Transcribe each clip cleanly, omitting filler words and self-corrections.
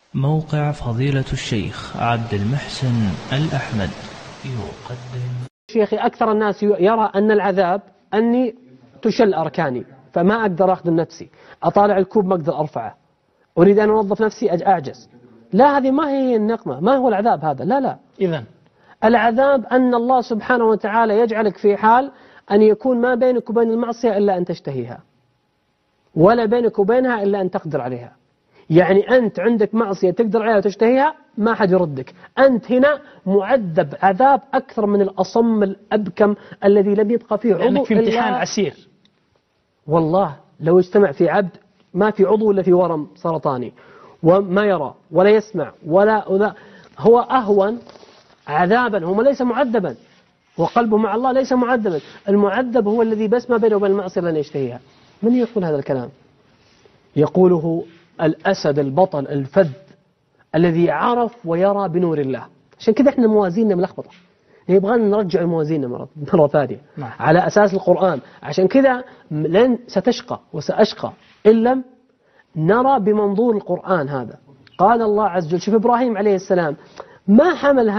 موقع فضيلة الشيخ عبد المحسن الأحمد يقدم. شيخي، أكثر الناس يرى أن العذاب أني تشل أركاني، فما أقدر أخدم نفسي، أطالع الكوب ما أقدر أرفعه، أريد أن أنظف نفسي أعجز. لا، هذه ما هي النقمة، ما هو العذاب هذا، لا. إذن العذاب أن الله سبحانه وتعالى يجعلك في حال أن يكون ما بينك وبين المعصية إلا أن تشتهيها، ولا بينك وبينها إلا أن تقدر عليها. يعني أنت عندك معصية تقدر عليها وتشتهيها، ما حد يردك. أنت هنا معذب عذاب أكثر من الأصم الأبكم الذي لم يبقى فيه عضو، لأنك في امتحان عسير. والله لو اجتمع في عبد ما في عضو إلا في ورم سرطاني، وما يرى ولا يسمع ولا هو أهون عذابا، هو ليس معذبا، وقلبه مع الله ليس معذبا. المعذب هو الذي بس ما بينه وبين المعصية لن يشتهيها. من يقول هذا الكلام؟ يقوله الأسد البطل الفذ الذي عرف ويرى بنور الله. عشان كده احنا موازيننا ملخبطة، يبغانا نرجع الموازين مرة ثانية على أساس القرآن. عشان كده لن ستشقى وسأشقى إن لم نرى بمنظور القرآن هذا. قال الله عز وجل، شوف إبراهيم عليه السلام ما حمل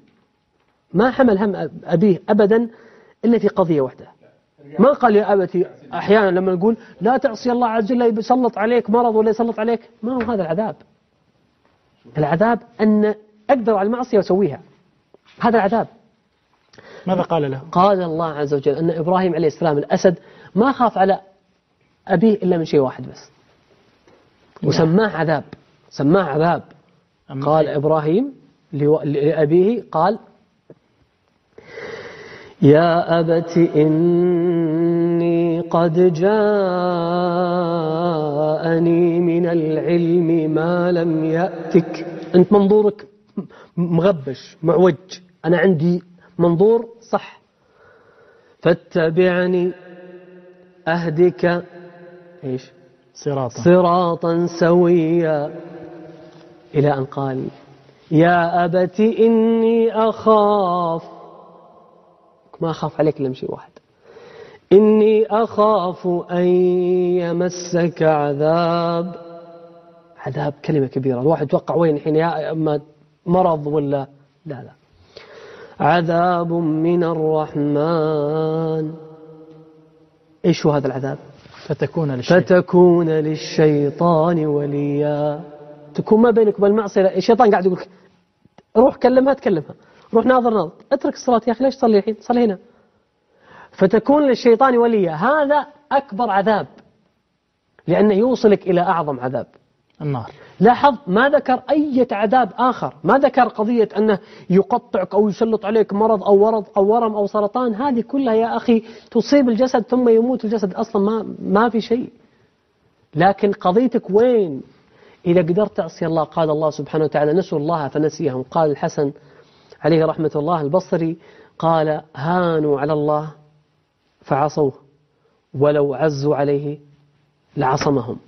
هم أبيه أبدا إلا في قضية واحدة. ما قال يا أبتي، أحيانا لما نقول لا تعصي الله عز وجل يسلط عليك مرض ولا يسلط عليك، ما هو هذا العذاب. العذاب أن أقدر على المعصية وأسويها، هذا العذاب. ماذا قال له؟ قال الله عز وجل أن إبراهيم عليه السلام الأسد ما خاف على أبيه إلا من شيء واحد بس، وسماه عذاب، سماه عذاب. قال إبراهيم لأبيه، قال يا أبت إني قد جاءني من العلم ما لم يأتك. أنت منظورك مغبش معوج، أنا عندي منظور صح. فاتبعني أهدك إيش؟ صراطا سويا، إلى أن قال يا أبت إني أخاف، ما أخاف عليك إلا شيء واحد، إني أخاف أن يمسك عذاب. كلمة كبيرة، الواحد يتوقع وين الحين، يا أما مرض ولا لا. عذاب من الرحمن. إيش هو هذا العذاب؟ فتكون للشيطان وليا. تكون ما بينك وبين المعصية، الشيطان قاعد يقول روح كلمها، روح ناظر، اترك الصلاة يا أخي، ليش تصلي الحين؟ صلي هنا. فتكون للشيطان وليا، هذا أكبر عذاب، لأنه يوصلك إلى أعظم عذاب، النار. لاحظ ما ذكر أي عذاب آخر، ما ذكر قضية أنه يقطعك أو يسلط عليك مرض أو ورم أو سرطان. هذه كلها يا أخي تصيب الجسد ثم يموت الجسد، أصلا ما في شيء. لكن قضيتك وين؟ إذا قدرت تعصي الله. قال الله سبحانه وتعالى نسوا الله فنسيهم. قال الحسن عليه رحمة الله البصري، قال هانوا على الله فعصوه ولو عزوا عليه لعصمهم.